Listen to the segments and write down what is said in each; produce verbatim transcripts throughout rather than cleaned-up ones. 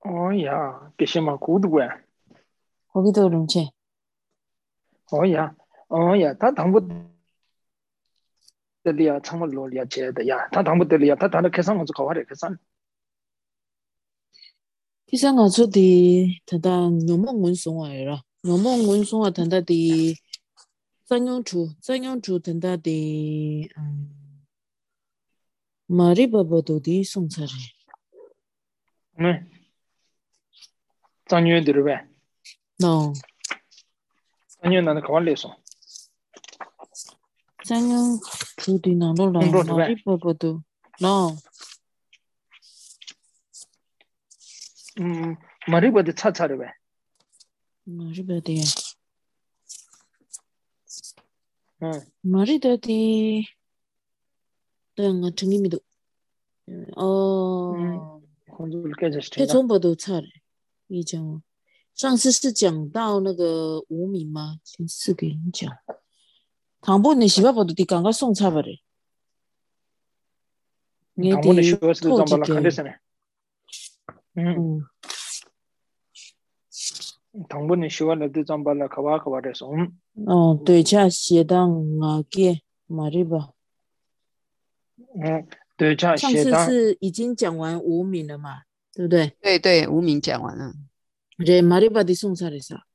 哦呀，给些嘛孤独呀， 거기도 그런지. 哦呀，哦呀，他当不得了呀，怎么罗了解的呀？他当不得了呀，他当的开上我就考下来开上， Kisanga su di tanda nyomong mun song ai ra. Nyomong mun song a tanda di zanyong chu, zanyong chu tanda di um, mari baba do di song chare. 嗯，张女的呗， No, 张女那考下来说， zanyong chu di na lo la 工作的 mari 呗， baba do. No, 嗯，马里国的叉叉的呗， mari baba di. 嗯， Mari da di da nga tingi mi do. 嗯， 哦， 工作开始听了， 配中不都差嘞，一讲。上次是讲到那个无名吗？前次给你讲。唐伯你是不是的刚刚送差不的？你唐末的学的是张巴拉头几个， 看的是呢，嗯， 嗯， 唐末的学了的张巴拉考哇考哇的说，嗯， 哦，对，这写到我给马里吧。 嗯，对，这上写当次是已经讲完无名了嘛，对不对？ 对对，无名讲完了。 这马里巴的送差的啥？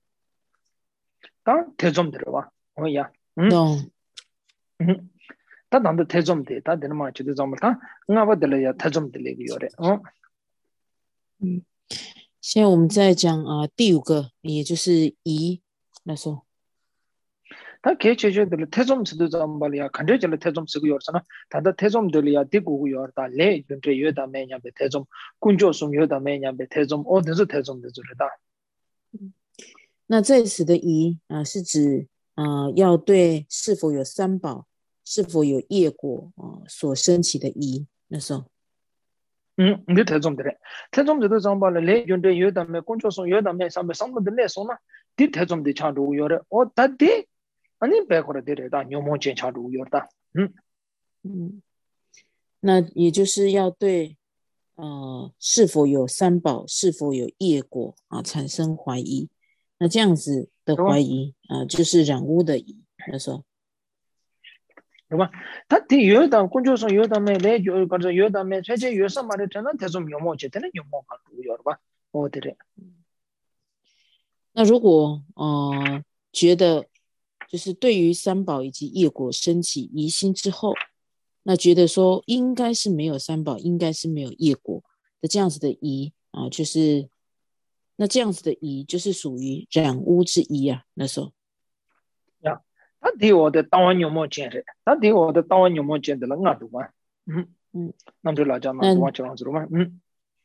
当太重的了吧？哦呀，嗯喏， 嗯。他当的太重的，他的嘛就得这么看，我不得了呀，太重的那个有的，嗯， 嗯，现在我们在讲啊、呃第五个，也就是疑，那时候， 他给解决的了，太重是的这么了呀，看着就了太重是个有什么，他的太重的了呀，第五个有的嘞，跟这有的没人被太重，工作上有的没人被太重，哦，都是太重的就是的， 那这时的疑啊、呃是指啊、呃要对是否有三宝，是否有业果啊、呃所升起的疑，那时候。 嗯，你太重的嘞，太重的都这么了，嘞，跟这有的没工作上有的没上面上面的来说呢，你太重的强度有的，哦，他的，啊，你别过来的了，的，牛毛尖强度有的，嗯。 嗯，那也就是要对呃是否有三宝，是否有业果啊产生怀疑。那这样子的对吧？ 怀疑啊，就是染污的疑。那时候， 对吧？他第有的工作上有的没来就或者有的没，而且有什么的，真的他说牛毛就真的牛毛很重要的吧？我的嘞， 那如果呃觉得就是对于三宝以及业果升起疑心之后，那觉得说应该是没有三宝，应该是没有业果的这样子的疑啊，就是那这样子的疑就是属于染污之疑啊。那时候， 呀，他对我的当完牛毛尖的，他对我的当完牛毛尖的了，俺读完，嗯， 嗯， 那就老讲那读完那就让知道吗？嗯，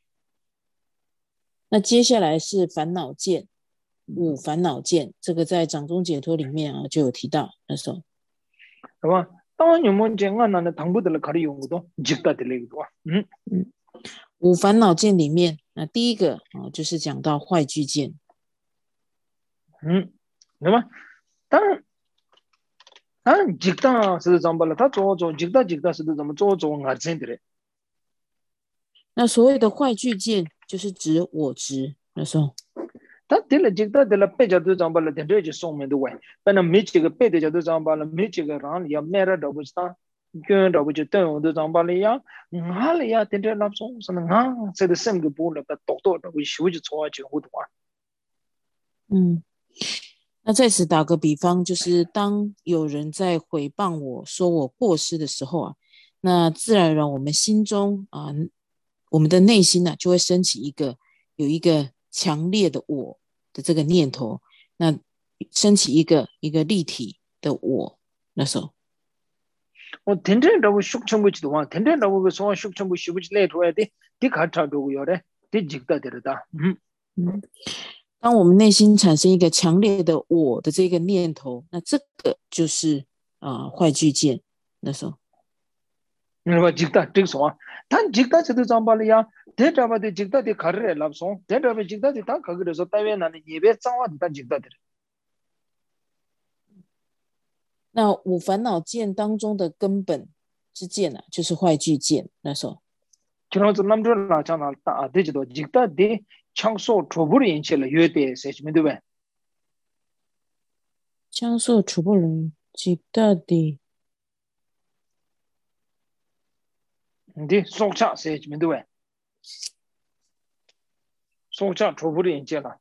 那接下来是烦恼见，五烦恼见，这个在掌中解脱里面啊就有提到。那时候， 是吧？当完牛毛尖，俺那那당부的了，考虑用不到，记得的那个多，嗯嗯，五烦恼见里面，那第一个啊就是讲到坏聚见。 嗯，对吧？当当记得是怎么了？他做做记得记得是怎么做做俺真的嘞。 那所谓的坏聚见，就是指我执。那时候， 他得了几个得了百家都长把了，点这就上面的歪，反正没几个百的家都长把了，没几个让你要买了找不到，跟找不就等我都长把了呀，哪里呀？点这老总是那啊，这个什么不了，把多多的维修就错就糊涂啊。 嗯，那在此打个比方，就是当有人在诽谤我说我过失的时候啊，那自然而然我们心中啊，我们的内心呢、啊、就会升起一个有一个强烈的我的这个念头，那升起一个一个立体的我，那时候， 我天天找我修全部去的话，天天找我个说修全部修不起来出来的，的看差这个要的，的几个得了的，嗯， 嗯，当我们内心产生一个强烈的我的这个念头，那这个就是啊、呃坏巨见，那时候。 你说几个这个说，他几个这都长把了呀，这长把的几个的看着来老松，这长把几个的他看个的说单位那里你别脏话的他几个的。 那五烦恼见当中的根本之见啊，就是坏聚见。那时候， 지금 좀 남들 나잖아. 다 되지도 직다 대 창소 초불이 인체를 요대 세지면도 왜. 창소 초불은 직다디 근데 속차 세지면도 왜. 속차 초불이 인체라.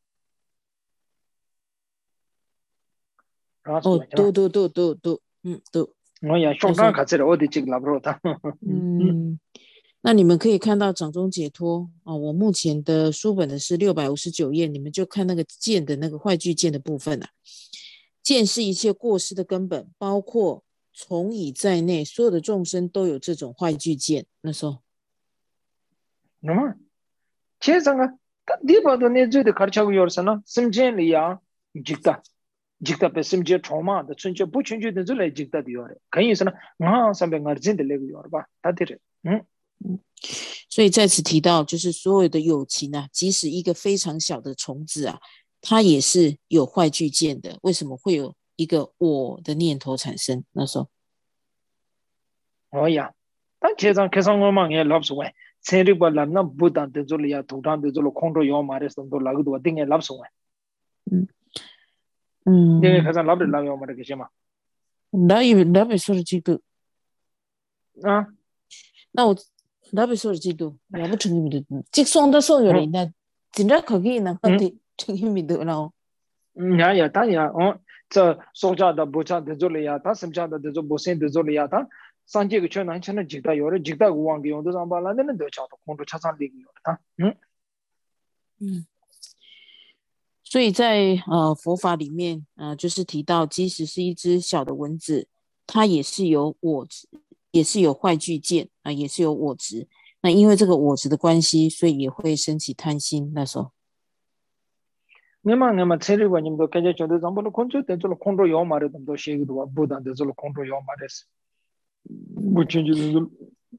어, 또, 또, 또, 또, 또, 음, 또. 뭐야, 속장 같이 어디 찍 라브로다. 嗯，那你们可以看到掌中解脱啊，我目前的书本的是六百五十九页，你们就看那个见的那个坏句见的部分啊。见是一切过失的根本，包括从以在内，所有的众生都有这种坏句见。那时候， 那么，接上啊，他第八的那最的开窍有什么？心间里呀，记得。직다 배심제 trauma 더 춘제 부춘제 더 줄에 직다 되어래. 그이서는 아 삼백 अर्जिन的那个有吧他的嗯所以在此提到就是所有的有情啊，即使一个非常小的虫子啊，它也是有坏句见的。为什么会有一个我的念头产生？那时候哦呀但接上开上我们也老是问谁的不那不当的做了呀土当的做了空着要嘛的什么都那个多定也老是问嗯嗯， 因为开上老的老要嘛的个什么老以老被说的嫉妒啊那我老被说的嫉妒也不成意味的即送的送有人那真的可以呢他的成意味的了嗯呀呀当然哦这说家的不家的做了呀他什么家的做不生的做了呀他上这个圈南圈的几大有的几大无望给用的上班了那那都叫做空着车上的有的嗯嗯所以在呃佛法里面呃就是提到即使是一只小的蚊子它也是有我执也是有坏句见啊、呃、也是有我执那因为这个我执的关系所以也会升起贪心那时候那么那么这里我们都感觉觉得咱们的工作在做了空着要嘛的都写个多不但在做了空着要嘛的是不清楚的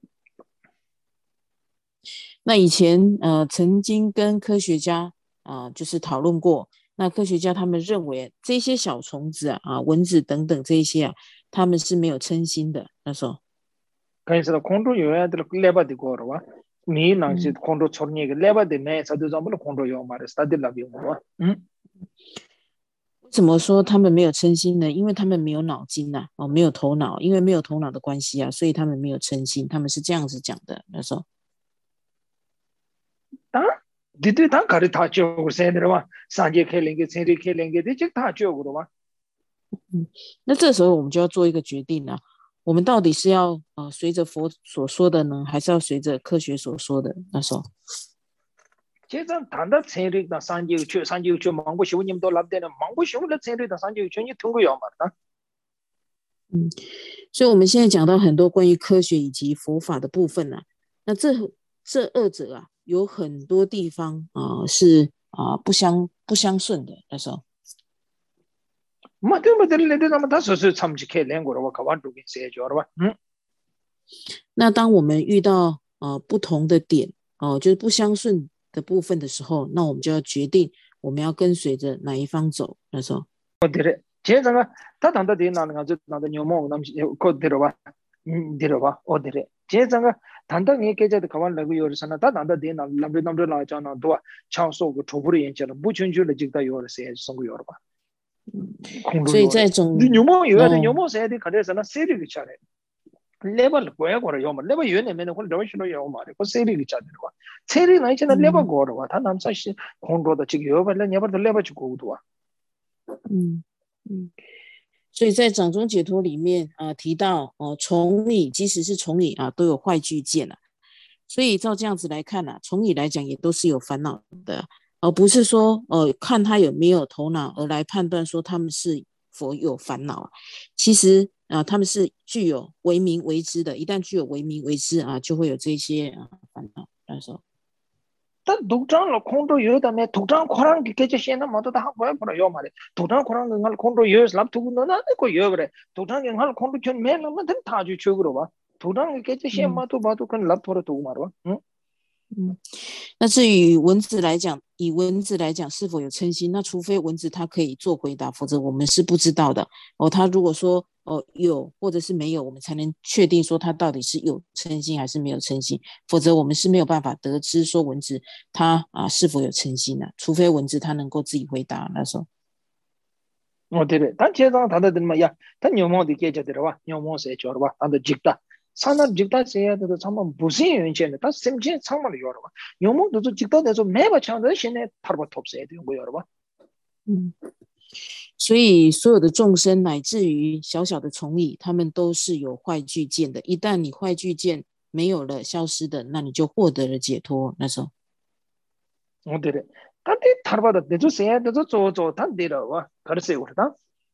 那以前呃曾经跟科学家啊、呃，就是讨论过。那科学家他们认为这些小虫子啊、啊蚊子等等这一些啊，他们是没有嗔心的。那时候， 可是空中有人的लेबा的过了哇，你那是空中छोड़ने के लेबा的没，啥都咱们空中有嘛的，啥的那边哇，嗯。 怎么说他们没有嗔心呢？因为他们没有脑筋呐、啊，哦，没有头脑，因为没有头脑的关系啊，所以他们没有嗔心，他们是这样子讲的。那时候， 啊。对对，他可以他教我现在的话，上节课练个，前节课练个，这就他教我的嘛。 嗯，那这时候我们就要做一个决定了、啊，我们到底是要呃随着佛所说的呢，还是要随着科学所说的？那时候， 其实谈到前节的上节课，上节课忙不休，你们都拿点了，忙不休了，前节的上节课你通过要嘛的。 嗯，所以我们现在讲到很多关于科学以及佛法的部分啊，那这这二者啊。有很多地方啊、呃、是啊、呃、不相不相顺的那时候。 嘛对嘛对了，对咱们他说是参去看两个了，我看完都跟谁讲了吧？嗯。 那当我们遇到呃不同的点哦、呃，就是不相顺的部分的时候，那我们就要决定我们要跟随着哪一方走。那时候。 哦对了，现在个他当到点哪个就哪个牛毛，那么搞对了吧？嗯，对了吧？哦对了，现在个。단단 얘기해도 가만라고 요르잖아. 다 단다 되나 남들 남들 나잖아. 또 창소고 초불이 연결 무춘줄을 직다 요르세 성고 요르 봐. 所以在种 녀모 요야 녀모 세대 가려서나 세리기 차례. 레벨 거야 거라 요마. 레벨 요네면 그 레벨로 요마. 그 세리기 차례 봐. 세리 나이잖아 레벨 거라 봐. 다 남사시 공로다 지금 요발래 녀버도 레벨 주고 도와. 嗯嗯。所以在掌中解脱里面啊、呃、提到哦，从理即使是从理啊都有坏句见啊，所以照这样子来看啊，从理来讲也都是有烦恼的，而不是说呃看他有没有头脑而来判断说他们是否有烦恼啊。其实啊、呃、他们是具有为明为知的，一旦具有为明为知啊，就会有这些啊烦恼。那时候。 다 독장로 콘도 요다메 독장 코랑 기케제 시에나 모두 다 하고 해버려 요 말이 독장 코랑 ങ്ങൾ 콘도 요스 랍투고 너나 거 요그래 독장에 ങ്ങൾ 콘도 전 매는 든 타주 추그로 봐 독장 기케제 시에 마도 봐도 건 랍토로 두고 말어 응? 嗯，那至于蚊子来讲，以蚊子来讲是否有嗔心，那除非蚊子它可以做回答，否则我们是不知道的哦。他如果说哦有或者是没有，我们才能确定说它到底是有嗔心还是没有嗔心，否则我们是没有办法得知说文字它啊是否有嗔心的、啊，除非文字它能够自己回答那时候。 어, 되래. 단 제가 다들 들면 야, 단 요모도 계좌 들어와. 요모세 줘봐. 단도 직다. 산을 직다 세야 돼도 정말 무슨原因다 심지 정말 여러봐. 요모도 직다 돼서 매번 chan도 신에 탈바 톱세야 되는 거 여러봐. 嗯，所以所有的众生乃至于小小的虫蚁，他们都是有坏聚见的。一旦你坏聚见没有了，消失的，那你就获得了解脱。那时候， 어, 되래. 단데 탈바다 내주 세야 돼서 저저 단데라와 가르세요 그러다.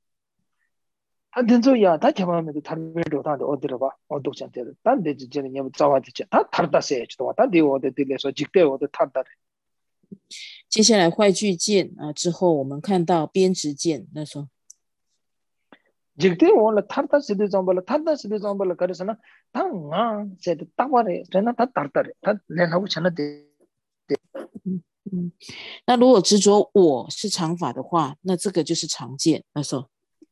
단den소야 다 개발하면서 탈베로 단데 어디로 봐. 어독한테. 단데 이제는 뭐 자와지지. 다 탈다세 지도 왔다. 디오데 디레서 직대오데 탈다. 接下来坏聚见啊之后，我们看到边执见，那时候。 직대 원래 탈다 시대 정벌 탈다 시대 정벌 그래서는 당아 세대 따와래 전화 다 탈다래 다 내하고 전화돼. 嗯嗯，那如果执着我是常法的话，那这个就是常见。那时候，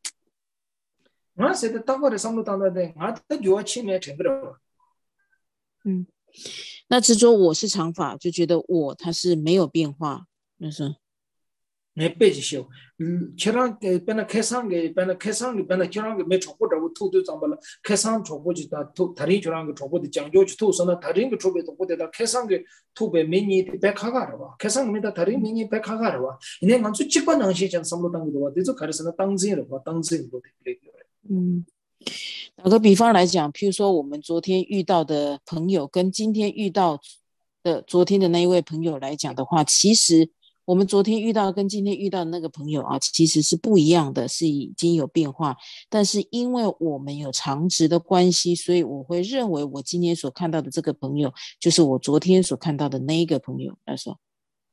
아 세대 따와래 삼로 따는데 아 요아치네 챙들어. 嗯，那执着我是常法，就觉得我它是没有变化。那时候。 네 빼지시오. 저랑 배나 계산게 배나 계산게 배나 저랑 매 족보라고 투도 잠발 계산 족보지다 투 다리 저랑 그 족보도 장조지 투서나 다른 그 족보도 보대다 계산게 투배 미니 백화가라 봐. 계산입니다. 다리 미니 백화가라 봐. 이내 먼저 직관 당시전 삼로 당도 와. 그래서 가르서는 당진을 봐. 당진으로 되게. 嗯，打个比方来讲，譬如说我们昨天遇到的朋友跟今天遇到的昨天的那一位朋友来讲的话，其实 我们昨天遇到跟今天遇到的那个朋友啊，其实是不一样的，是已经有变化。但是因为我们有常识的关系，所以我会认为我今天所看到的这个朋友，就是我昨天所看到的那一个朋友。那时候，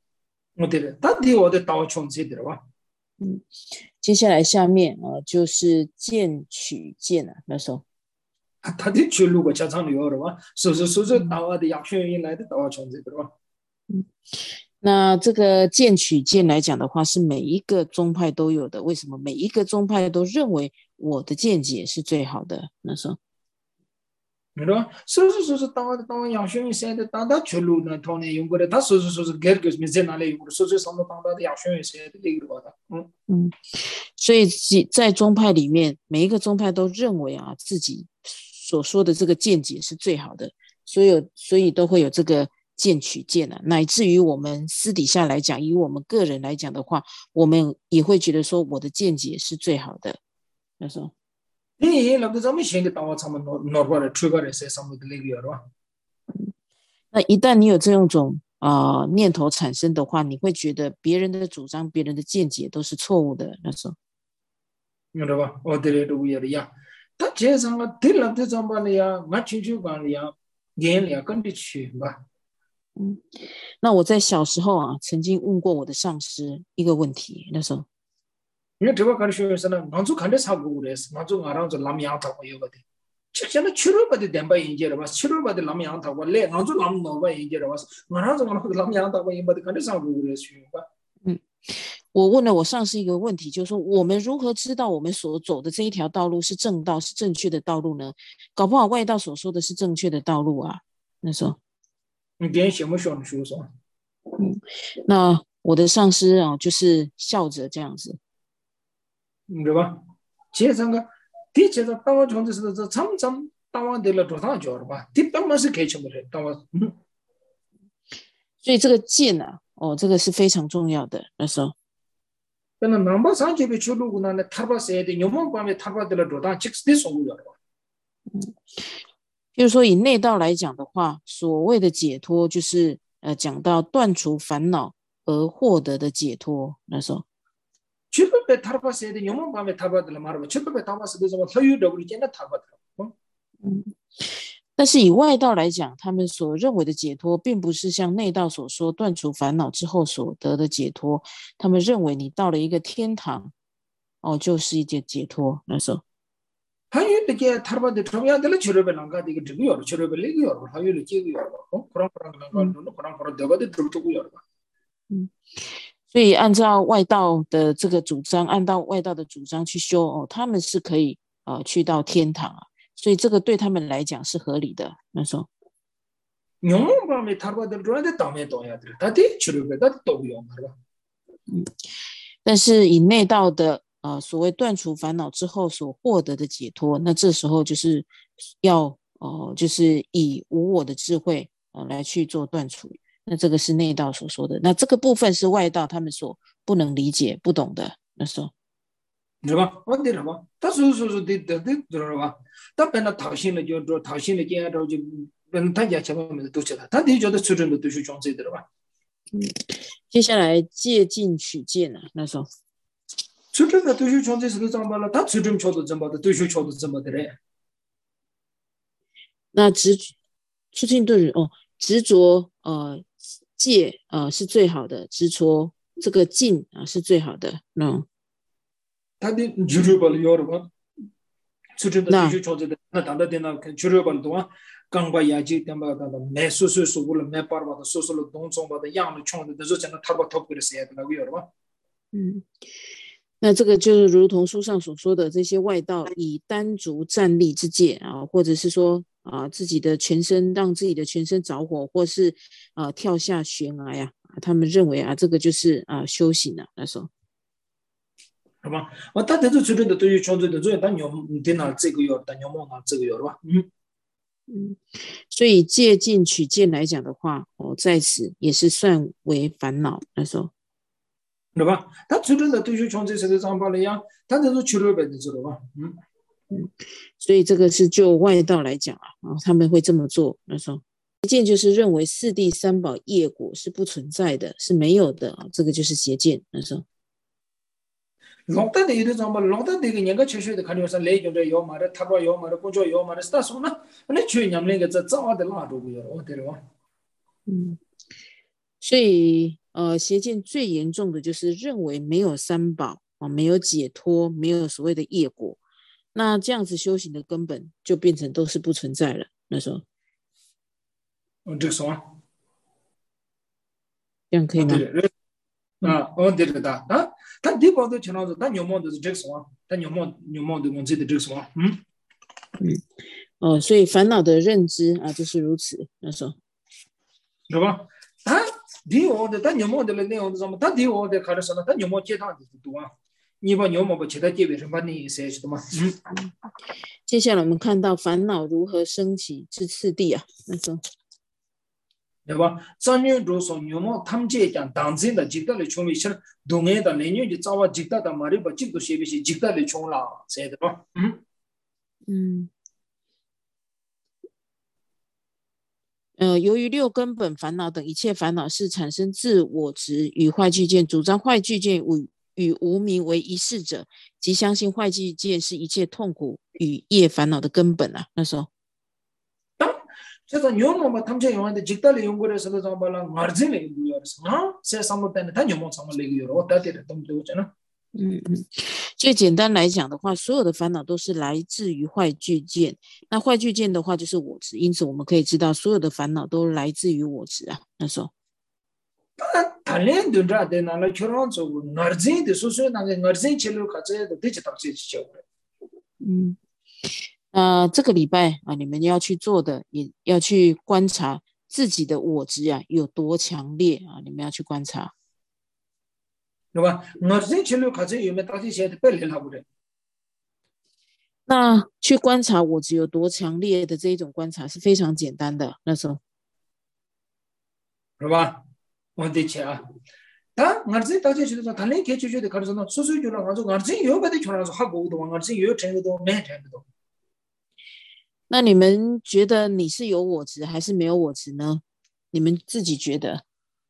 嗯，接下来下面啊，就是见取见啊，那时候。 다들 줄루고 자산을 열어봐. 소소소소 나와도 약효인来的나와 존재 들어와. 那这个见取见来讲的话，是每一个宗派都有的。为什么每一个宗派都认为我的见解是最好的？那时候， 그러나 소소소소 나와도 나와 약효인 세대 다다 줄루는 돈에 용거래 다 소소소소 게르게스 미제나래 용거 소소소소 나와도 약효인 세대 얘기를 하다. 嗯，所以在宗派里面，每一个宗派都认为啊，自己所说的这个见解是最好的，所以所以都会有这个 见取见啊，乃至于我们私底下来讲，以我们个人来讲的话，我们也会觉得说我的见解是最好的。那时候，那一旦你有这种啊、呃、念头产生的话，你会觉得别人的主张、别人的见解都是错误的。那时候， 明白吧？我这里都有的呀，他这上个对了，这上班的呀，我亲戚管的呀，眼里跟着去吧。 嗯，那我在小时候啊，曾经问过我的上司一个问题。那时候， 因为这个干学生呢，俺就看着差不多的，俺就俺让就拉米亚头有个的，就现在七六八的点八音节了吧，七六八的拉米亚头我来，俺就拉米八音节了吧，俺让就俺拉米亚头我音八的看着差不多的学吧。 嗯，我问了我上司一个问题，就是说我们如何知道我们所走的这一条道路是正道，是正确的道路呢？搞不好外道所说的是正确的道路啊。那时候。 你点什么想说说？ 嗯，那我的上司啊，就是笑着这样子， 对吧？这三个，第这个当我从这是这常常当我得了多大脚了吧？第当我是开什么的？当我嗯， 所以这个见啊，哦，这个是非常重要的。那时候， 那南巴山这边去路呢，那塔巴山的牛毛方面塔巴得了多大？这是得说了吧？ 嗯。 就是说，以内道来讲的话，所谓的解脱，就是呃，讲到断除烦恼而获得的解脱。那时候，嗯，但是以外道来讲，他们所认为的解脱，并不是像内道所说断除烦恼之后所得的解脱。他们认为你到了一个天堂，哦，就是一件解脱。那时候。 还有那个他把的中央的了，确实被啷个这个这个样，确实被那个样，还有那几个样吧，哦，可能可能可能可能可能可能这个的这这个样吧。 嗯，所以按照外道的这个主张，按照外道的主张去修哦，他们是可以呃去到天堂啊，所以这个对他们来讲是合理的。那时候，嗯，但是以内道的呃所谓断除烦恼之后所获得的解脱，那这时候就是要呃就是以无我的智慧呃来去做断除。那这个是内道所说的，那这个部分是外道他们所不能理解、不懂的。那时候。 是吧？问题了吧？他说说说的的的，知道吧？他本来讨厌了就说讨厌了，接着就跟他家前面都知道，他就觉得出生的都是装饰的了吧？ 嗯，接下来借镜取见啊，那时候出生的都是装饰是个怎么了？他出生敲的怎么的，都是敲的怎么的嘞？ 那执出镜对人哦，执着呃戒呃是最好的，执着这个镜啊是最好的。那他的주류발요로 봐， 出生的都是敲的，那当然的那주류발的话。刚把牙齿点把它的没说说说过了，没把把它说说了，动作把它养了冲的，都是真的，他把头给它塞的那个样吧？ 嗯，那这个就是如同书上所说的，这些外道以单足站立之戒啊，或者是说啊自己的全身让自己的全身着火，或是啊跳下悬崖呀、啊，他们认为啊这个就是啊修行了、啊。那时候， 是吧？我大家都觉得对于创作的作业，但牛电脑这个样，但牛毛拿这个样，是吧？嗯。 嗯，所以借镜取见来讲的话，哦，在此也是算为烦恼。那时候， 对吧？他最终的对于创作是个长法了呀，他这是取了别的知道吧？嗯嗯，所以这个是就外道来讲啊，啊他们会这么做。那时候，邪见就是认为四谛三宝业果是不存在的，是没有的啊，这个就是邪见。那时候。 老大的有的长法，老大的个人家确实的看到是来就这要嘛的，他把要嘛的，工作要嘛的，但是呢，那去年那个这早的拉住不要，我对了吧？ 嗯，所以呃，邪见最严重的就是认为没有三宝啊，没有解脱，没有所谓的业果，那这样子修行的根本就变成都是不存在了。那时候， 嗯，这个什么？ 这样可以吗？ 啊，我对了的啊，他地方都听到是，他牛毛都是这个什么？他牛毛牛毛的我记得这个什么？嗯嗯，哦，所以烦恼的认知啊，就是如此。那时候， 是吧？他地方的他牛毛的那内容是什么？他地方的看的什么？他牛毛接他的多啊。你把牛毛把其他界别什么你写是的吗？嗯， 接下来我们看到烦恼如何升起之次第啊，那时候。 对吧？三年多说牛毛他们这讲当真的，极大的穷为是东岸的来年就早晚极大的马里把极都写不写极大的穷了，晓得吧？嗯嗯。呃，由于六根本烦恼等一切烦恼是产生自我执与坏具见，主张坏具见与与无明为一事者，即相信坏具见是一切痛苦与业烦恼的根本啊。那时候， 그래서 녀모가 탐제 영화인데 직달에 연구를 해서 좀 발라 마르진에 연구를 해서 아 세상도 때는 다 녀모 상을 내기로 어떻게 좀 되잖아. 嗯嗯，最简单来讲的话，所有的烦恼都是来自于坏具见。那坏具见的话就是我执，因此我们可以知道，所有的烦恼都来自于我执啊。那时候， 달래 된다 되나라 결혼 저 나르진데 소소에 나게 나르진 칠로 같이 되지 답시 지죠. 嗯。那、呃、这个礼拜啊，你们要去做的，也要去观察自己的我执啊有多强烈啊，你们要去观察， 对吧？나르진 칠로 같이 요매 다시 해야 돼 빨리 하고 그래. 那去观察我执有多强烈的这一种观察是非常简单的。那时候， 对吧？我得去啊。다 나르진 다시 해서 달래 개주주의 가르쳐서 소소주로 가서 나르진 요가데 전화서 하고 또 나르진 요 챙도 매 챙도. 那你们觉得你是有我执还是没有我执呢？你们自己觉得？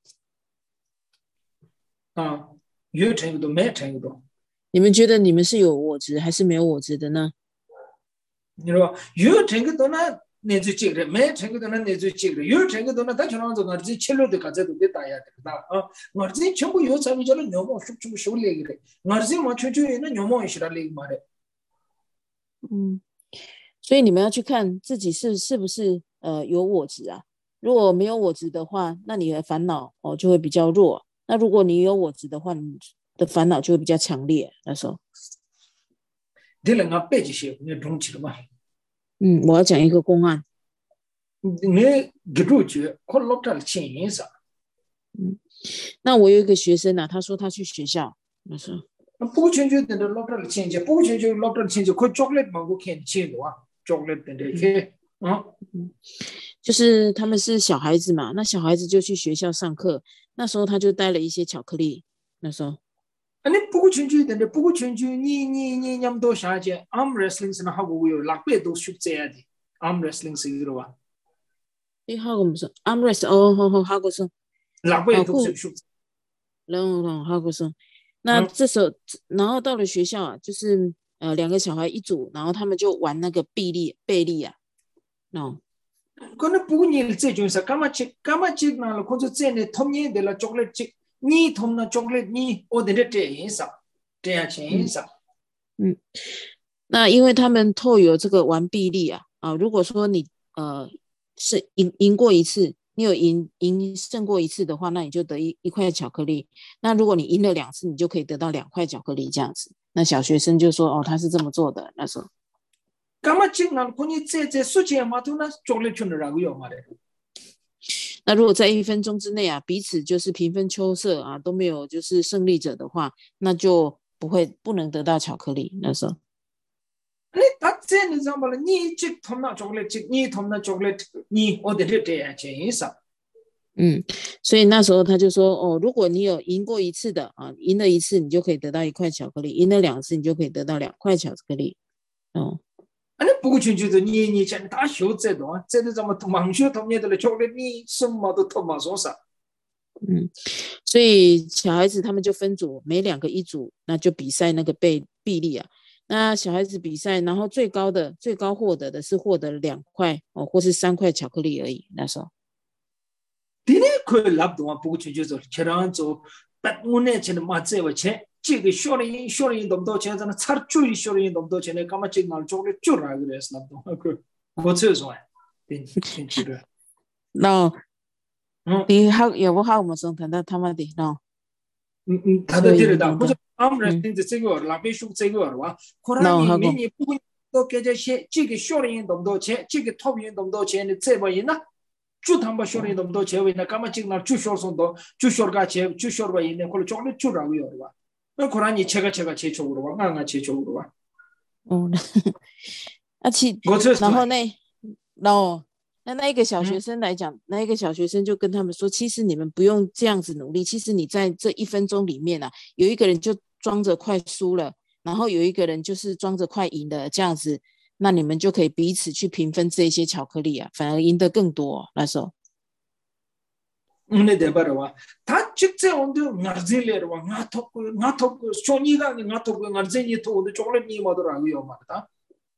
啊，有챙도 매 챙도. 你们觉得你们是有我执还是没有我执的呢？ 你说有챙도 나 내주 찍래 매 챙도 나 내주 찍래 요 챙도 나 다처럼서 나르진 칠로도 가져도 됐다야 됐다. 어, 나르진 전부 요 사람이잖아. 녀모 쑥쑥 쏠래 그래. 나르진 뭐 최초에는 녀모 이시라래 말해. 嗯。所以你们要去看自己是是不是呃有我执啊？如果没有我执的话，那你的烦恼哦就会比较弱。那如果你有我执的话，你的烦恼就会比较强烈。那时候， 这两个背这些你中起了嘛？ 嗯，我要讲一个公案。 你给住觉，可老早钱银啥？ 嗯，那我有一个学生啊，他说他去学校，他说不全就等着老早的钱钱，不全就老早的钱钱，可 chocolate 嘛，我看钱多啊 ，chocolate 等着去啊。 嗯，就是他们是小孩子嘛，那小孩子就去学校上课，那时候他就带了一些巧克力，那时候。 아니 보고 춘주인데 보고 춘주 니니니 냠도 샤제 arm wrestling 스나 하고 요 락베도 숙제야지 arm wrestling 쓰기로 와. 이 하고 무슨 arm wrestling 어, 어, 어 하고서 락베도 숙. 然后然后하고서那这时候然后到了学校啊，就是呃两个小孩一组，然后他们就玩那个臂力背力啊，喏。 그거는 보고 니这种是干嘛吃干嘛吃那了，或者这呢同年的了 chocolate 吃。你同那 chocolate 你我的这颜色这样钱颜色嗯, 嗯，那因为他们透有这个玩臂力啊啊，如果说你呃是赢赢过一次，你有赢赢胜过一次的话，那你就得一一块巧克力。那如果你赢了两次，你就可以得到两块巧克力这样子。那小学生就说哦，他是这么做的那时候。 干嘛吃那可你这这数钱嘛都那 chocolate 去哪个有嘛的？ 那如果在一分钟之内啊，彼此就是平分秋色啊，都没有就是胜利者的话，那就不会不能得到巧克力。那时候， 你他这你知道吗？你这同那 chocolate， 你同那 chocolate， 你我的这这样钱颜色。 嗯，所以那时候他就说哦，如果你有赢过一次的啊，赢了一次你就可以得到一块巧克力，赢了两次你就可以得到两块巧克力。哦。 아니 보고 춘주도 니니 전 다 쇼제도 제도 좀 도망쇼 동네들 초콜릿 니什么都 토마소사 嗯，所以小孩子他们就分组，每两个一组，那就比赛那个背臂力啊。那小孩子比赛，然后最高的最高获得的是获得两块哦，或是三块巧克力而已。那时候， 디네 그 랍도만 보고 춘주도 저런 저 bat문에 저는 맞제와 제这个小人小人懂到钱，咱们差最小人懂到钱的，干嘛这拿做的就那个人是那懂？个我这说，对，听起来。 那， 嗯， 你好，有不好？我们说谈到他们的那， 嗯嗯，他的这个的，或者俺们人的这个那边说这个哇，可能你明年不会都给这些这个小人懂到钱，这个 top 人懂到钱的这帮人呢？就他们小人懂到钱为那干嘛这拿就小送到就小个钱就小个人呢，或者做的就那个样的吧。 那可能你切个切个切错了吧，俺俺切错了吧。 哦，而且然后那，然后那那一个小学生来讲，嗯、那一个小学生就跟他们说，其实你们不用这样子努力，其实你在这一分钟里面啊，有一个人就装着快输了，然后有一个人就是装着快赢了，这样子，那你们就可以彼此去平分这些巧克力啊，反而赢得更多。那时候。 네 대바라와 다 직제 온도 나르질레와 나토고 나토고 쇼니가 나토고 나르제니 토도 초콜릿니 뭐더라고요 말다.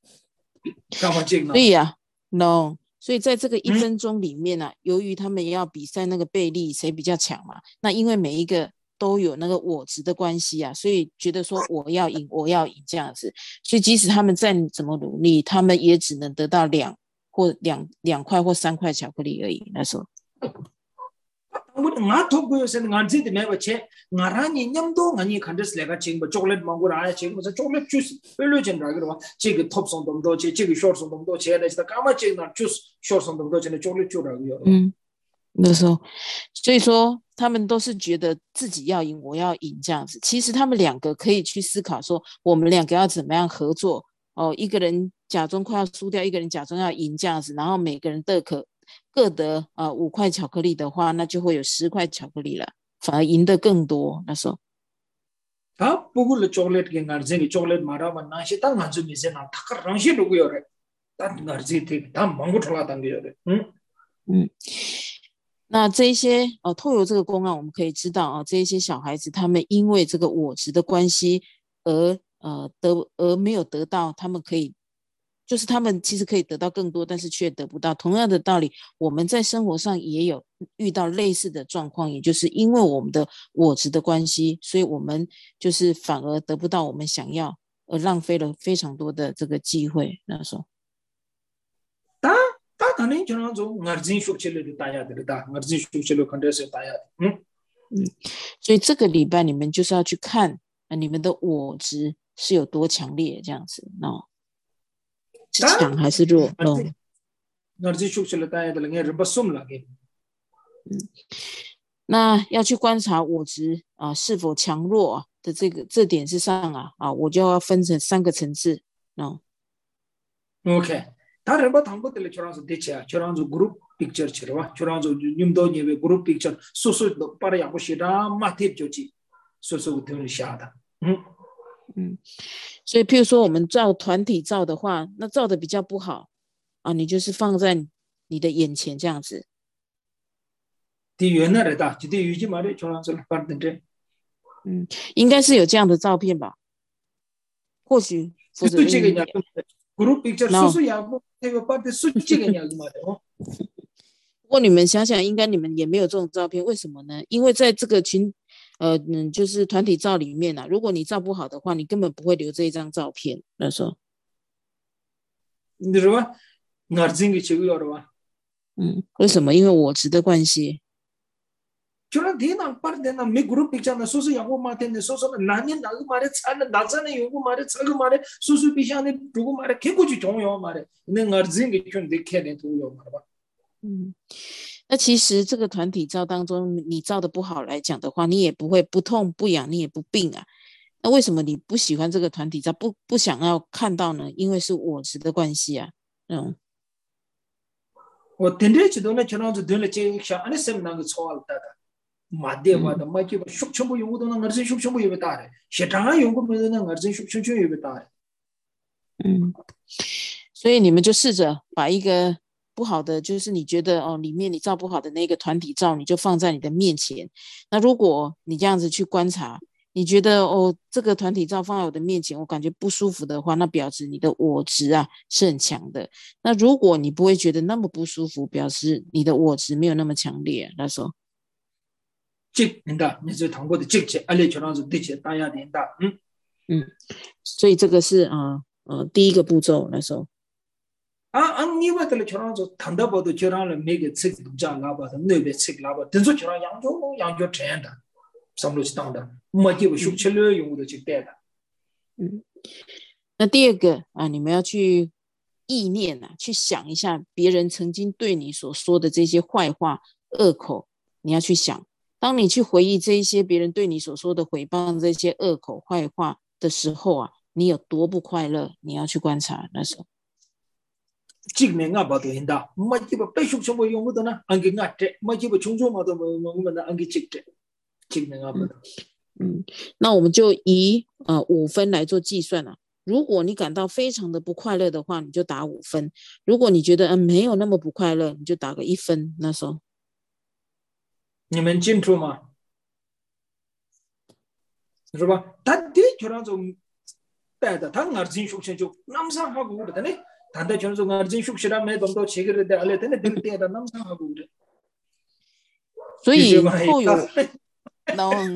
对呀 ，no， 所以在这个一分钟里面呢、啊嗯，由于他们也要比赛那个背力谁比较强嘛，那因为每一个都有那个我值的关系啊，所以觉得说我要赢，我要赢这样子，所以即使他们再怎么努力，他们也只能得到两或两两块或三块巧克力而已。那时候。 nga thokgo sen nga jid me bache ngara ni nyamdo ngani khandes lega ching ba chocolate mango ra ching ba chocolate juice pelo chen ra gwa che ge top song dom do che che ge short song dom do che ne sta kama che na juice short song dom do che ne chocolate chu ra gwa 嗯，那时候，所以说他们都是觉得自己要赢，我要赢这样子。其实他们两个可以去思考说，我们两个要怎么样合作哦，一个人假装快要输掉，一个人假装要赢这样子，然后每个人都可。 各得呃五块巧克力的话，那就会有十块巧克力了，反而赢得更多。那时候， 啊，不过了 chocolate 给俺这个 chocolate 马上嘛，那些当俺这边是那他个东西都有的，但俺这这他忙不出来当的有的，嗯嗯。那这一些哦，透过这个公案，我们可以知道啊，这一些小孩子他们因为这个我执的关系而呃得而没有得到，他们可以。 就是他们其实可以得到更多，但是却得不到。同样的道理，我们在生活上也有遇到类似的状况，也就是因为我们的我执的关系，所以我们就是反而得不到我们想要，而浪费了非常多的这个机会。那时候， 他他可能就那种耳机说起来的大家的大，耳机说起来肯定是大家的，嗯嗯。 所以这个礼拜你们就是要去看啊，你们的我执是有多强烈这样子哦，是强还是弱哦？嗯，那要去观察我执啊是否强弱啊的这个这点之上啊啊，我就要分成三个层次哦。 OK， 他人把汤不得了，就让是对起啊，就让是 group picture 去了哇，就让是你们都认为 group picture，所以都把它养不起的，马贴就去，所以我听你下的，嗯嗯，所以譬如说我们照团体照的话，那照的比较不好啊，你就是放在你的眼前这样子。 对原来的，就对于今嘛的，就让是反正这， 嗯，应该是有这样的照片吧？或许否则这个样 group picture， 所以养不那个把的数这个样子嘛的哦。 不过你们想想，应该你们也没有这种照片，为什么呢？因为在这个群，呃，嗯，就是团体照里面啊，如果你照不好的话，你根本不会留这一张照片。那时候， 你说吧，哪真个这个样的吧？ 嗯，为什么？因为我执的关系。 就让天哪，把天哪，没 group picture 呢，说是养过嘛天的，说说男人哪个嘛的，差的哪真的有过嘛的，差个嘛的，说说比下的，如果嘛的，开过去重要嘛的，那哪真个圈得开点重要嘛的吧？ 嗯，那其实这个团体照当中，你照的不好来讲的话，你也不会不痛不痒，你也不病啊。那为什么你不喜欢这个团体照，不不想要看到呢？因为是我执的关系啊。嗯， 我天天去到那，就让是对了，这像俺那什么那个吵了的，马爹话的，马就把熟全部用过都那儿子熟全部有个大的，现场用过没得那儿子熟全全有个大的。 嗯，所以你们就试着把一个不好的，就是你觉得哦，里面你照不好的那个团体照，你就放在你的面前。那如果你这样子去观察，你觉得哦，这个团体照放在我的面前，我感觉不舒服的话，那表示你的我执啊是很强的。那如果你不会觉得那么不舒服，表示你的我执没有那么强烈。那时候， 这领导，你是通过的这些，而且就让是对些大家领导，嗯嗯，所以这个是啊呃，呃第一个步骤。那时候。 啊啊，你话的了，就让是谈到不都就让了每个吃独家喇叭的，那边吃喇叭，等说就让养猪养猪这样的，上路去当的，没就熟吃了用的去带的。 嗯，那第二个啊，你们要去意念啊，去想一下别人曾经对你所说的这些坏话、恶口，你要去想。当你去回忆这一些别人对你所说的诽谤、这些恶口、坏话的时候啊，你有多不快乐？你要去观察那时候。 今年啊，不都领导，没就把白熟全部用不到呢，安给压着，没就把穷穷嘛都没没没那安给接着，今年啊不都。 嗯，那我们就以呃五分来做计算了、啊。如果你感到非常的不快乐的话，你就打五分；如果你觉得嗯、呃、没有那么不快乐，你就打个一分。那时候你们清楚吗？是吧？他的就让种带的，他耳针熟悉就那么上好过的呢。他的就是耳针熟悉的没等到七个人的，ale真的对带的那么上好过的。 所以后有，嗯，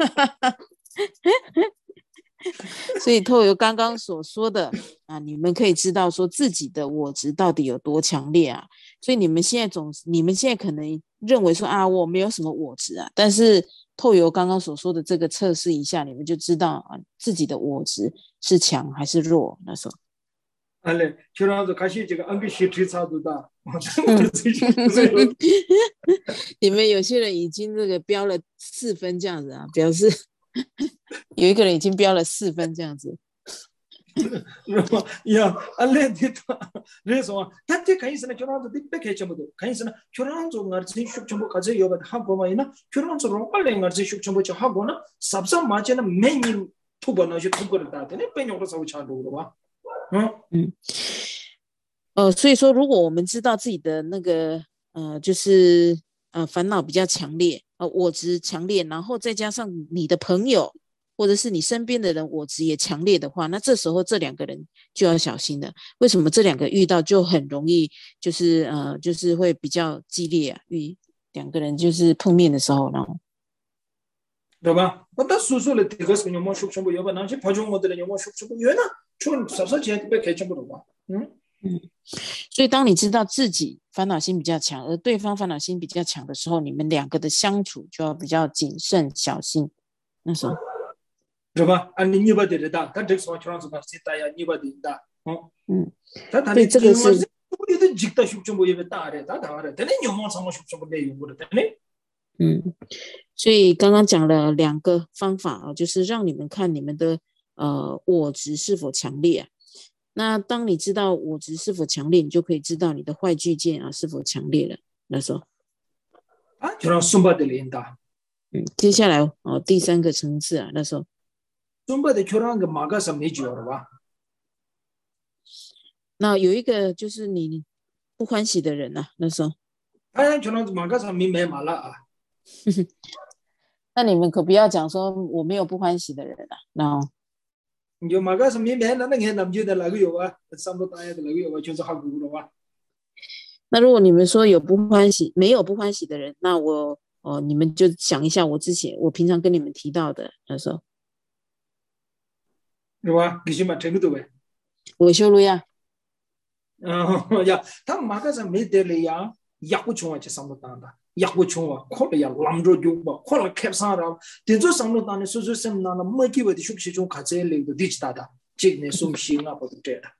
所以透由刚刚所说的啊，你们可以知道说自己的我执到底有多强烈啊。所以你们现在总，你们现在可能认为说啊，我没有什么我执啊，但是透由刚刚所说的这个测试一下，你们就知道啊，自己的我执是强还是弱。那时候， ale，就让这开始这个安给写题差不多。 你们有些人已经这个标了四分这样子啊，表示有一个人已经标了四分这样子。 呀，阿勒的他，那什么，他这看意思呢，就让这别开全部都，看意思呢，就让这耳针熟全部开始有个韩国嘛，呢，就让这龙阿勒耳针熟全部就韩国呢，啥不啥嘛，这呢每年突破那些突破的大的，那别用的稍微强多了吧，嗯嗯，呃，所以说，如果我们知道自己的那个呃，就是呃烦恼比较强烈，呃我执强烈，然后再加上你的朋友或者是你身边的人我执也强烈的话，那这时候这两个人就要小心了。为什么这两个遇到就很容易，就是呃，就是会比较激烈啊？遇两个人就是碰面的时候，然后， 对吧？我到叔叔了，这个是你们熟全部有吧？那些跑中我的人，你们熟全部有呢，从啥啥钱别开全部的吧，嗯。 嗯，所以当你知道自己烦恼心比较强，而对方烦恼心比较强的时候，你们两个的相处就要比较谨慎小心。那时候， 是吧？按你你把的的，他这个说全是把谁打呀？你把的的，嗯嗯， 他他对， 的这个是我觉得几个学生不也被打的，他打的，但是你们什么学生不内容的，但是嗯，所以刚刚讲了两个方法啊，就是让你们看你们的呃我执是否强烈啊。那当你知道我执是否强烈，你就可以知道你的坏巨剑啊是否强烈了。那时候啊，就让松巴的领导， 嗯，接下来哦第三个层次啊，那时候松巴的就让个马个什么就了吧？ 那有一个就是你不欢喜的人啊，那时候哎，就让马个什么没嘛了啊？ 那你们可不要讲说我没有不欢喜的人啊，那你就马个什么没那那个那就的那个有啊，上不大爷的那个有啊，就是好古了吧？ 那如果你们说有不欢喜，没有不欢喜的人，那我哦，你们就想一下我之前我平常跟你们提到的那时候， 是吧？你去嘛，这个对呗？ 维修路亚， 嗯呀，他马个什么没得了呀？也不穷啊，就上不当的，也不穷啊，可能呀，拦着就吧，可能开上了，但做上不当的，所以说什么呢？没机会的休息中看这类的地气大的，这个呢，送行啊，不是这的。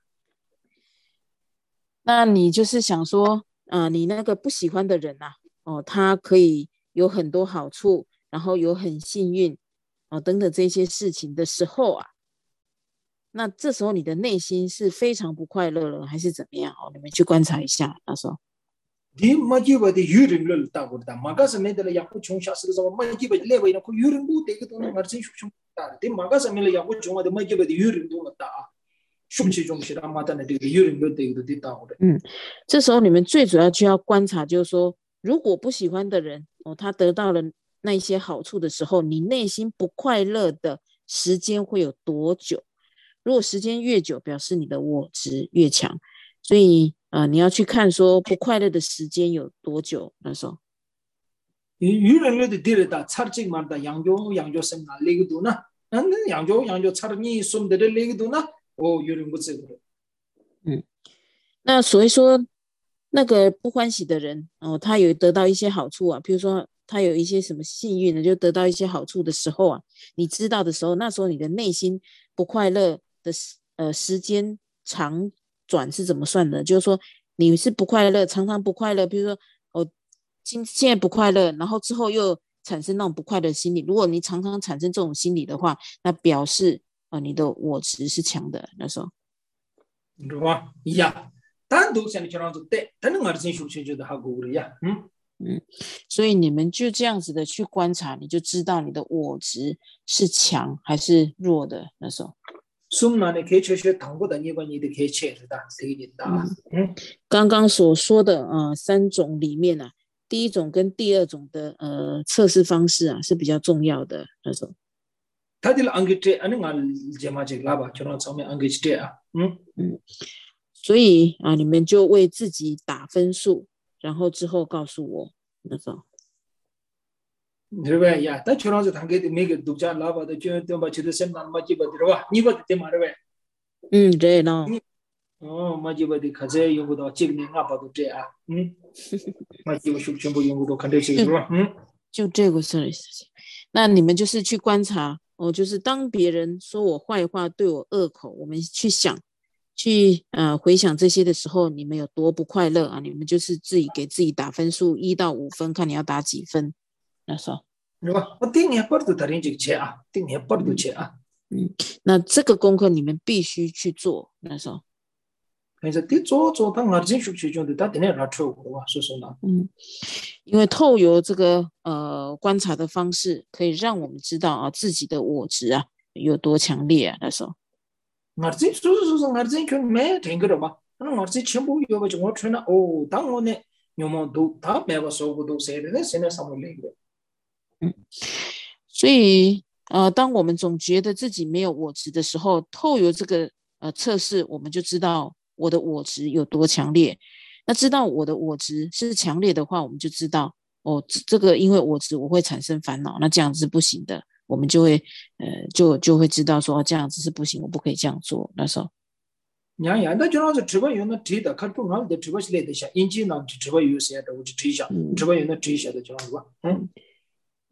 那你就是想说，呃，你那个不喜欢的人啊，哦，他可以有很多好处，然后有很幸运，哦，等等这些事情的时候啊，那这时候你的内心是非常不快乐了，还是怎么样？哦，你们去观察一下，那时候。 你没机会的有人了，大不大？马个什么的了，也不穷，下次的时候没机会来回那个有人不这个东西，我真说穷大。的马个什么了，也不穷啊，的没机会的有人多了大。休息中是他妈的那这个有人了，这个的大的。 嗯，这时候你们最主要就要观察，就是说，如果不喜欢的人哦，他得到了那一些好处的时候，你内心不快乐的时间会有多久？如果时间越久，表示你的我执越强。所以呃，你要去看说不快乐的时间有多久。那时候， 有人了的地了大，差劲嘛的，养着养着什么那个多呢？嗯，养着养着差的你送的那个多呢？哦，有人不知道。 嗯，那所以说那个不欢喜的人哦，他有得到一些好处啊，比如说他有一些什么幸运的，就得到一些好处的时候啊，你知道的时候，那时候你的内心不快乐的呃时间长短是怎么算的？就是说你是不快乐，常常不快乐，比如说我今现在不快乐，然后之后又产生那种不快乐的心理。如果你常常产生这种心理的话，那表示呃你的我执是强的，那时候。 你知道吧？呀，单独像你这样子对，但是我真休息觉得好过了呀，嗯。 嗯，所以你们就这样子的去观察，你就知道你的我执是强还是弱的。那时候， 送那你可以去学通过的，你关你的可以切的，这个的啊， 嗯，刚刚所说的呃三种里面啊，第一种跟第二种的呃测试方式啊是比较重要的。那时候， 他的安给这，安那俺节目这个吧，就让上面安给这啊，嗯嗯，所以啊，你们就为自己打分数，然后之后告诉我。那时候， 是吧？呀，但就让是他给的每个独家老板的就都把这个什么嘛几百的吧，你把的嘛的呗， 嗯，对了， 哦，嘛几百的看这用不到，这个你俺把都这啊，嗯，嘛几个全全部用不到，看这些是吧？嗯， 就这个事情。那你们就是去观察哦，就是当别人说我坏话、对我恶口，我们去想、去呃回想这些的时候，你们有多不快乐啊？你们就是自己给自己打分数，一到五分，看你要打几分。那时候， 是吧？我顶年不都打人这个钱啊，顶年不都钱啊， 嗯，那这个功课你们必须去做。那时候， 但是得做做，他俺真休息中的，他顶年拿出的哇，说说呢， 嗯，因为透由这个呃观察的方式，可以让我们知道啊自己的我执啊有多强烈啊。那时候。 俺真说说说，俺真全没听个了吧？那俺真全部有个就我穿了哦，当我呢，有么都他没个收不都谁的？那现在上不来个。 嗯，所以呃，当我们总觉得自己没有我执的时候，透由这个呃测试，我们就知道我的我执有多强烈。那知道我的我执是强烈的话，我们就知道哦，这个因为我执我会产生烦恼，那这样子是不行的，我们就会呃就就会知道说、哦、这样子是不行，我不可以这样做。那时候， 呀呀，那就让是直播有那直的，看中俺的直播是来的下，引进呢直播有些的，我就直一下，直播有那直一下的就让是吧？嗯。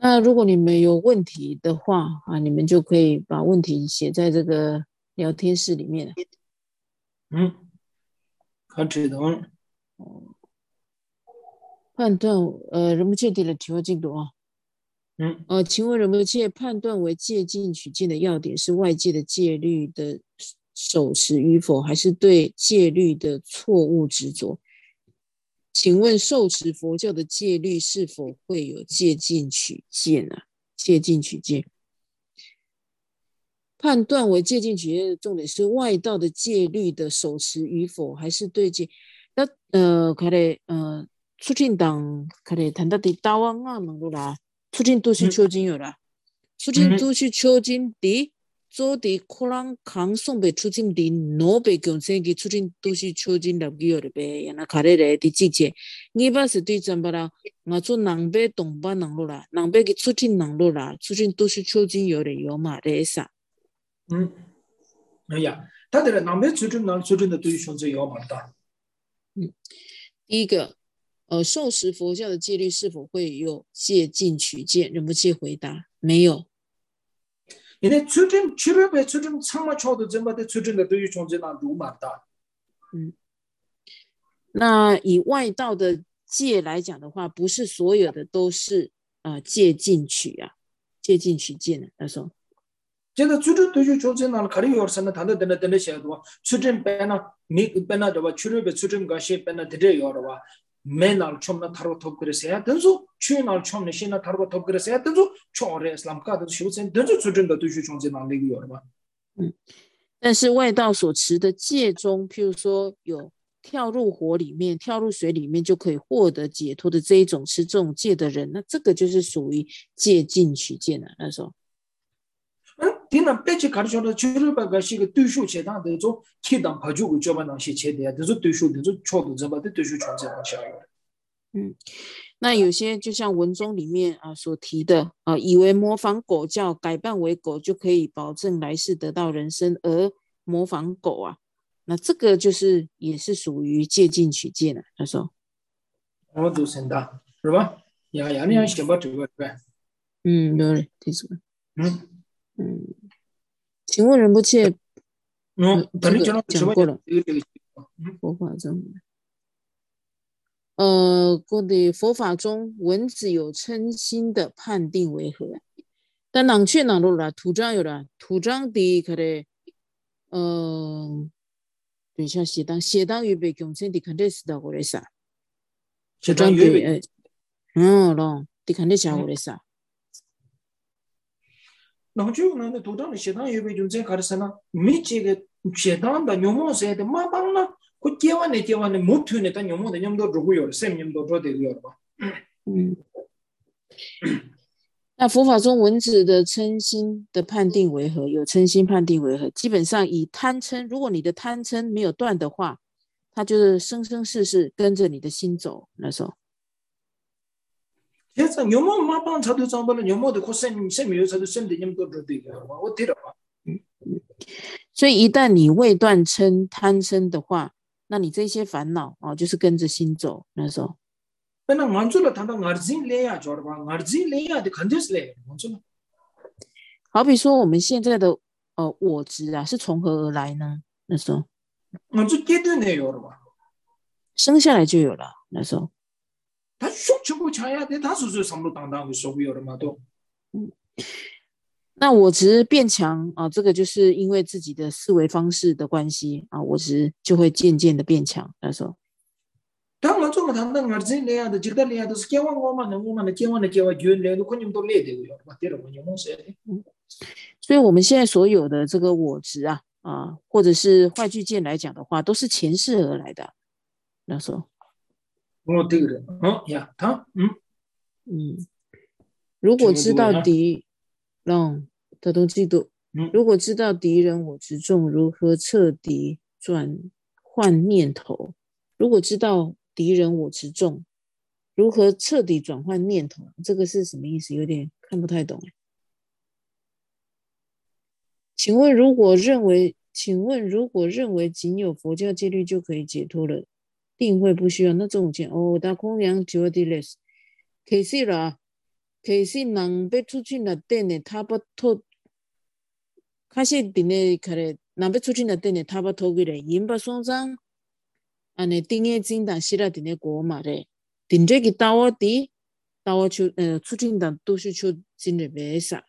那如果你们有问题的话啊，你们就可以把问题写在这个聊天室里面。 嗯，看这种判断呃人不界定的提问进度啊。 嗯呃，请问人不界判断为借镜取镜的要点是外界的戒律的守持与否，还是对戒律的错误执着？请问受持佛教的戒律是否会有借镜取见啊？借镜取见，判断为借镜取见的重点是外道的戒律的守持与否，还是对戒？那呃，可能呃，促进党可能谈到的大王啊，能够啦，促进都是求经有啦，促进都是求经的。做的可能抗送被促进的诺贝共生给促进都市促进了个的呗，那卡嘞嘞的季节，你把是对怎么啦？我做南北东北南路啦，南北给促进南路啦，促进都市促进有的有嘛的啥？ 嗯，哎呀，他的南北促进南促进的对象是有蛮大。 嗯，第一个，呃，受持佛教的戒律是否会有借镜取见？人不借回答，没有。 因为促进七六百促进长嘛超的怎么的促进的对于从这那路蛮大。 嗯，那以外道的戒来讲的话，不是所有的都是呃借镜取啊，借镜取见的那时候。 这个促进对于从这那可能有什么谈的等等等等些多，促进变那没变那的话，七六百促进个些变那的这有的话。맨날 처음에 타로 톱 그랬어야 된소 취날 처음에 신나 타로 톱 그랬어야 된소 초래 이슬람가도 쇼센 된소 주전도对于从这那里有的吧。 嗯，但是外道所持的戒中，譬如说有跳入火里面、跳入水里面就可以获得解脱的这一种持这种戒的人，那这个就是属于戒禁取见了。那时候， 嗯，디나 배치 가르쳐도 주르바가 시가对手제단 되죠. 기당 봐주고 저만 시 제대야 되죠.对手되죠. 초도 저마다对手존재 방식이에요. 嗯，那有些就像文中里面啊所提的啊，以为模仿狗叫改扮为狗就可以保证来世得到人生，而模仿狗啊，那这个就是也是属于借镜取见的。那时候， 我都sen다是吧？呀呀，你要想把这个对。 嗯，有嘞，这种， 嗯嗯，请问仁波切， 嗯， 这个讲过了，佛法中。呃，过的佛法中，文字有称心的判定为何？但囊却囊路了，土章有了，土章的可能，呃，等一下写当写当预备共生的肯定是到过来啥？土章的，呃，嗯咯，的肯定是过来啥？ 那就那那土章的写当预备共生开始呢，没这个写当的牛毛写的马帮呢。그 깨와네 깨와네 못투네 단 녀모네 녀모도 누구요? 쌤 녀모도 저대요 봐. 음. 那佛法中文字的称心的判定为何？有称心判定为何？基本上以贪嗔，如果你的贪嗔没有断的话，它就是生生世世跟着你的心走。那时候， 그래서 녀모 마방 자도 잠발은 녀모도 고쌤 쌤이요 자도 쌤도 녀모도 저대요 봐. 어디로 봐. 所以一旦你未断嗔贪嗔的话，那你这些烦恼啊，就是跟着心走。那时候， 那俺做了谈到俺自己累呀，知道吧？俺自己累呀，得肯定是累。俺做了。 好比说我们现在的呃我执啊，是从何而来呢？那时候， 俺做阶段内有了吧？ 生下来就有了。那时候， 他说全部强呀，他是说什么当当的受不了了嘛都。 嗯。那我执变强啊，这个就是因为自己的思维方式的关系啊，我执就会渐渐的变强。那时候， 当我做么谈到俺自己累呀的，觉得累呀，都是健忘我嘛，能我嘛，能健忘的健忘，原来都可能都累的有了嘛，对了，我有梦想的。 所以我们现在所有的这个我执啊啊，或者是坏巨见来讲的话，都是前世而来的。那时候， 哦，对了，哦呀，他嗯嗯，如果知道敌，让他都记住。如果知道敌人我执重，如何彻底转换念头？如果知道敌人我执重，如何彻底转换念头？这个是什么意思？有点看不太懂。请问，如果认为，请问如果认为仅有佛教戒律就可以解脱了，定会不需要？那这种见哦，大空阳九二 D less， 可以了啊。 可是人要出去那点的差不多，开始伫咧可能人要出去那点的差不多个咧，因把双张，安尼顶个真当时啦伫咧国嘛咧，顶这个刀啊滴，刀啊出呃出去当都是出真的没啥。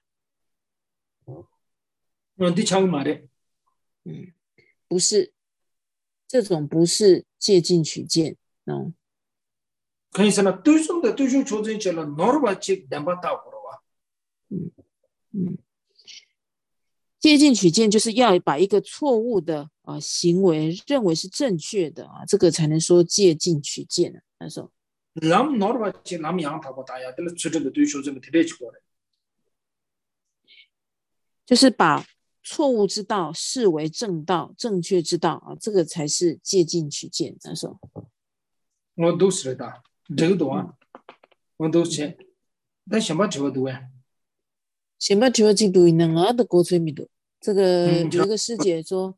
嗯，你抢嘛的？ 嗯，不是，这种不是借镜取见，喏。 可以说呢，对象的对象求证起来，哪儿把去两把打过了哇？ 嗯嗯，借镜取见就是要把一个错误的啊、呃、行为认为是正确的啊，这个才能说借镜取见啊。他说， 咱哪儿把去咱们养他过打呀？这个出这个对象这么特别奇怪的， 就是把错误之道视为正道，正确之道啊，这个才是借镜取见。他说， 我都是的，这个多啊，我都是，但什么这个多呀？ 先把这个进度能啊的国粹米度，这个嗯， 有一个师姐说，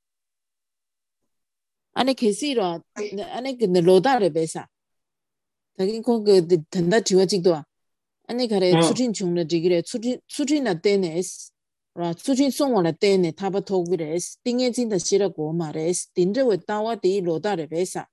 安尼开始了，安尼跟那老大的别啥，他跟讲个谈到这个进度啊，安尼看来出去穷的这个嘞，出去出去那点的是吧？出去送我的点的，差不多个嘞，顶个真的写了国嘛嘞，顶着我到我第一老大的别啥。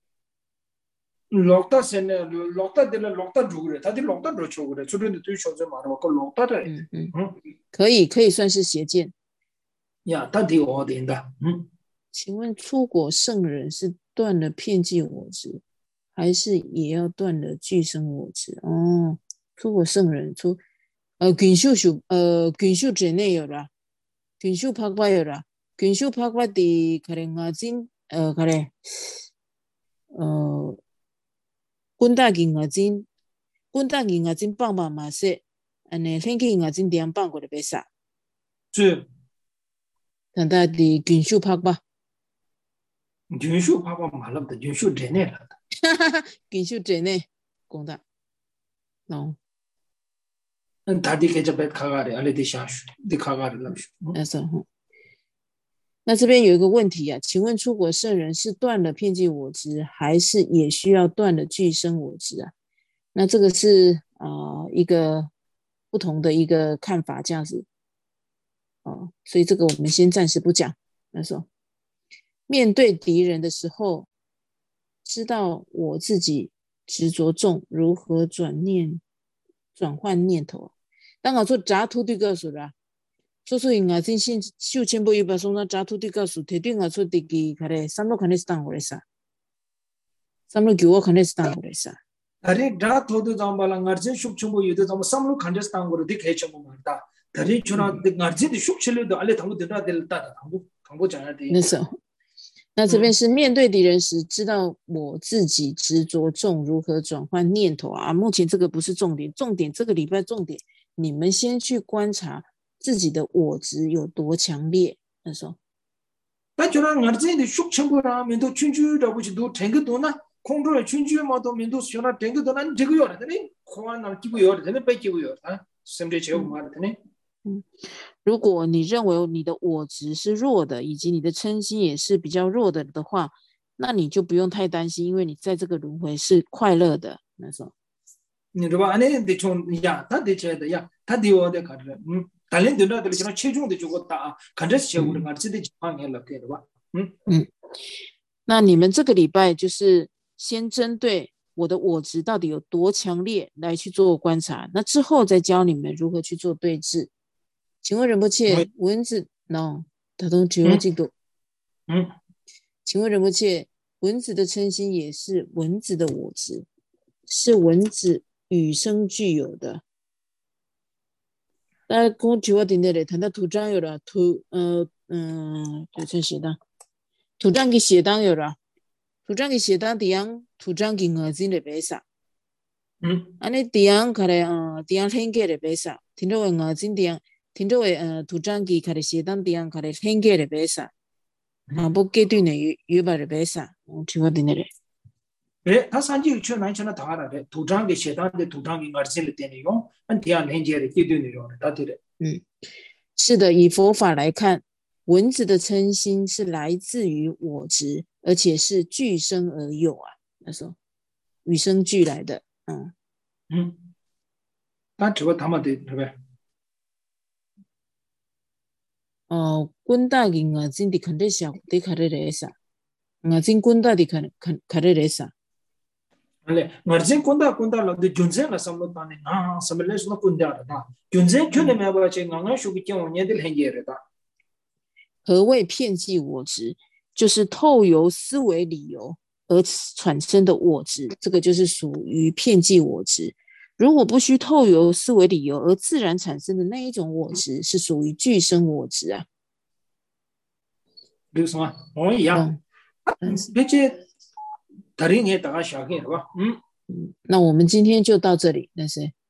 落大先呢，落大的了，落大住的，他的落大住求的，出这个对象这嘛的，我讲落大的， 嗯嗯嗯， 可以可以算是邪见呀，他挺好的的，嗯。 请问出国圣人是断了遍计我执，还是也要断了俱生我执？哦，出国圣人出呃群秀秀呃群秀之内有啦，群秀拍挂有啦，群秀拍挂的可能啊真呃可能呃。滚大金额金，滚大金额金棒棒嘛是，安尼天气银额金点棒过来别啥， 是， 但他的军秀拍吧， 军秀拍拍马了的，军秀真的了的， 哈哈哈，军秀真的，讲的，喏， 嗯，他的给这边卡卡的，阿里的下去，的卡卡的了去， 那是哈。那这边有一个问题啊，请问出国圣人是断了遍计我执，还是也需要断了俱生我执啊？那这个是啊、呃、一个不同的一个看法，这样子哦，所以这个我们先暂时不讲。那说面对敌人的时候，知道我自己执着重，如何转念转换念头？当我做杂土对告诉啦。所以我真心修千步一百松那扎土地告诉，铁定我出地基，可能三路肯定是当我的啥，三路九我肯定是当我的啥。 अरे रात होते जाऊं बाला अर्जुन शुभ चुंबो युद्ध जाऊं सब लोग खंडस तांग वो दिख है चुंबो मारता तरी चुना अर्जुन द शुभ चले तो अले थंगो दिना दिलता था थंगो थंगो जाना थी 那时候，那这边是面对敌人时，知道我自己执着重，如何转换念头啊？目前这个不是重点，重点这个礼拜重点，你们先去观察自己的我执有多强烈。那时候， 但就那अर्जुन द शुभ चुंबो रा में तो चुंचु रा कुछ दो ठेंगे दो ना 콩으로 춘주에 뭐도 민도 시원한 땡도 난 되고 요르더니 코안 날 끼고 요르더니 빼끼고 요르다甚至제가 말하더니 如果你认为你的我执是弱的，以及你的嗔心也是比较弱的的话，那你就不用太担心，因为你在这个轮回是快乐的。那时候， 你知道吧？안에 대충 야, 다 대체다 야, 다 디오데 가르. 음, 달린 되나 들으시나 최종대 주고 다 간데스 제고를 가르치데 지방에 넣게 봐. 음. 음. 那你们这个礼拜就是先针对我的我执到底有多强烈来去做观察，那之后再教你们如何去做对治。请问仁波切，蚊子 no， 他都觉得进度。 嗯， 请问仁波切，蚊子的嗔心也是蚊子的我执，是蚊子与生俱有的。那公举我顶的嘞，谈到土章有了土，呃嗯，就称写的土章给写当有了。土章给写当地样，土章给我真的白啥？ 嗯， 安尼地样可能呃地样很给的白啥？听到我我真地样，听到我呃土章给可能写当地样可能很给的白啥？啊，不给对呢，有有把的白啥？我听我顶的嘞。 诶，他三句去南城的塔了的，土章给写当的土章给儿子的点的用，按第二连接的绝对的用的，他对的。 嗯，是的，以佛法来看，蚊子的嗔心是来自于我执。而且是俱生而有啊，他说与生俱来的，嗯嗯， 但只不他们的对不对？ 哦，滚大银啊，真的肯定小的卡的来啥？啊，真滚大的看看卡的来啥？ ale ngarjin kunda kunda la de junzen la samlo tane na samle so kunda da junzen kyune me ba che nganga shu ki kyo nye dil henge re da 何谓骗计我执？就是透由思维理由而产生的我执，这个就是属于骗计我执。如果不需透由思维理由而自然产生的那一种我执，是属于具生我执啊。 比如什么我一样别且 다른 게 다가 샤게 봐. 음. 那我们今天就到这里，那是